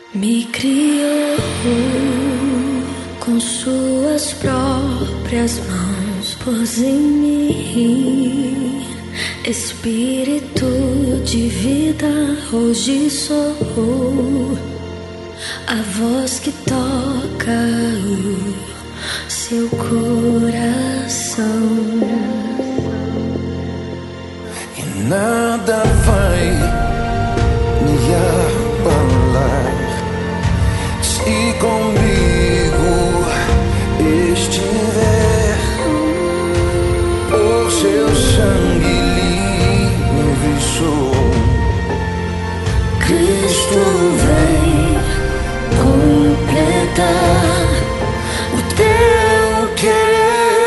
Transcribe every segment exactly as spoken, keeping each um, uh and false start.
Me criou com suas próprias mãos, pôs em mim espírito de vida. Hoje sou a voz que toca o seu coração. E nada vai me abalar se comigo estiver. Por seu sangue livre sou. Cristo vem completar o teu querer.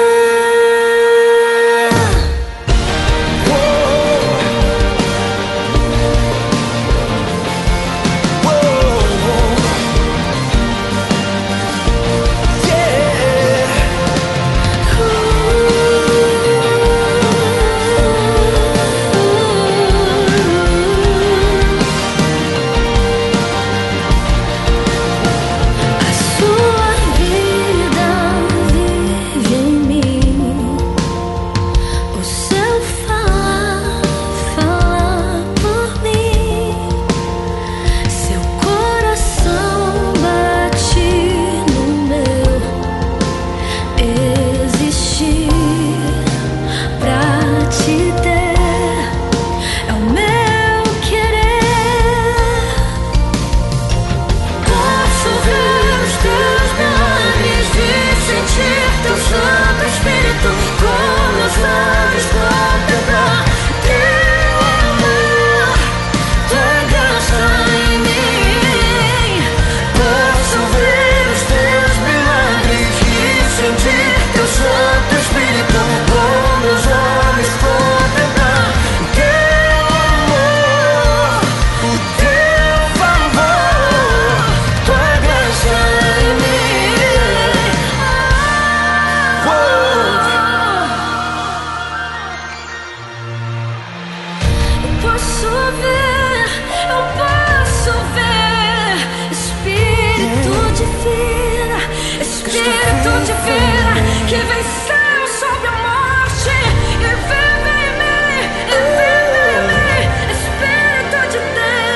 Posso ver, eu posso ver espírito de vida, espírito de vida que venceu sobre a morte e vive em mim, e vive em mim, Espírito de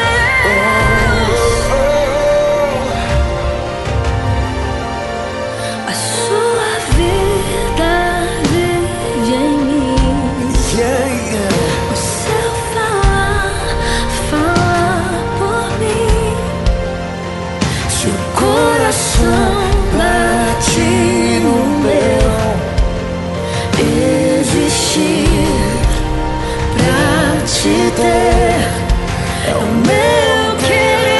Deus. A sua vida vive em mim. Yeah, yeah. Bate no meu existir pra te ter, é o meu querer.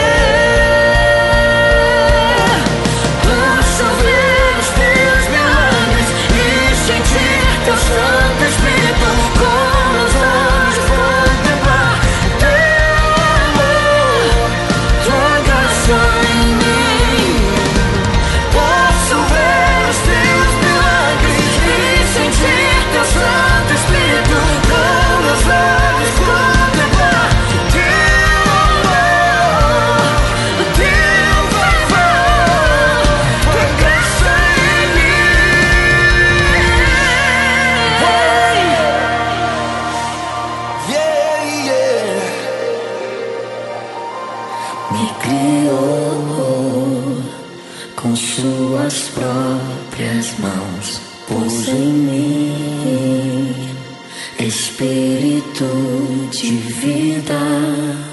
Posso ver os teus milagres e sentir teu Santo Espírito com meus olhos, contemplar teu amor, tua graça em mim. Me criou com suas próprias mãos, pôs em mim espírito de vida.